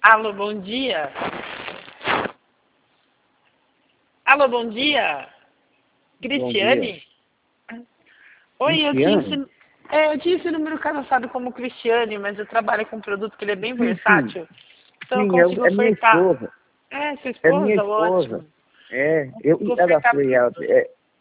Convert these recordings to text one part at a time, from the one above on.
Alô, bom dia. Alô, bom dia. Cristiane? Oi, Cristiane? eu tinha esse número cadastrado como Cristiane, mas eu trabalho com um produto que ele é bem Sim, sim. versátil. Então eu Sim, consigo é minha ofertar. esposa. É, sua É minha esposa? esposa. Ótimo. Eu Consigo ofertar cadastrei ela. produto.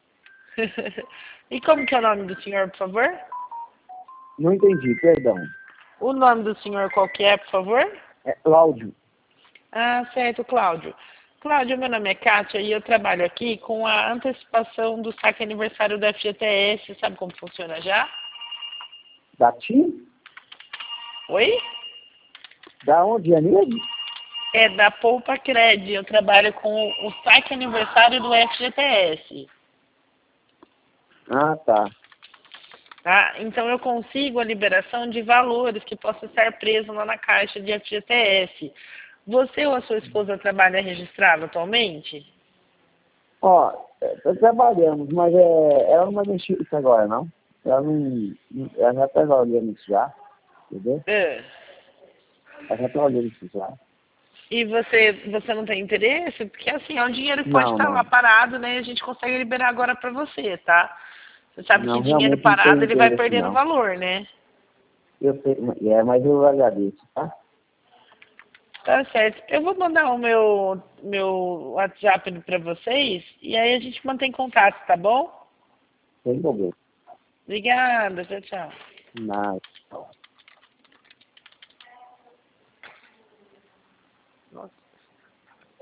E como que é o nome do senhor, por favor? Não entendi, perdão. O nome do senhor qual que é, por favor? É Cláudio. Ah, certo, Cláudio. Cláudio, meu nome é Kátia e eu trabalho aqui com a antecipação do saque aniversário da FGTS. Sabe como funciona já? Da TIM? Oi? Da onde é mesmo? É da Poupa Cred. Eu trabalho com o saque aniversário do FGTS. Ah, tá. Tá? Então eu consigo a liberação de valores que possam estar presos lá na caixa de FGTS. Você ou a sua esposa trabalha registrado atualmente? Ó, trabalhamos, mas ela não vai mexer isso agora, não. Ela já tá olhando isso já, entendeu? É. Ela já tá olhando isso já. E você não tem interesse? Porque assim, é um dinheiro que pode Não, estar lá não. parado, né? E a gente consegue liberar agora para você, tá? Você sabe que Não, dinheiro realmente não tem parado ele vai interesse, perdendo não. valor, né? Eu sei, mas eu agradeço, tá? Tá certo. Eu vou mandar o meu WhatsApp para vocês e aí a gente mantém contato, tá bom? Sem problema. Obrigada, tchau, tchau. Nada.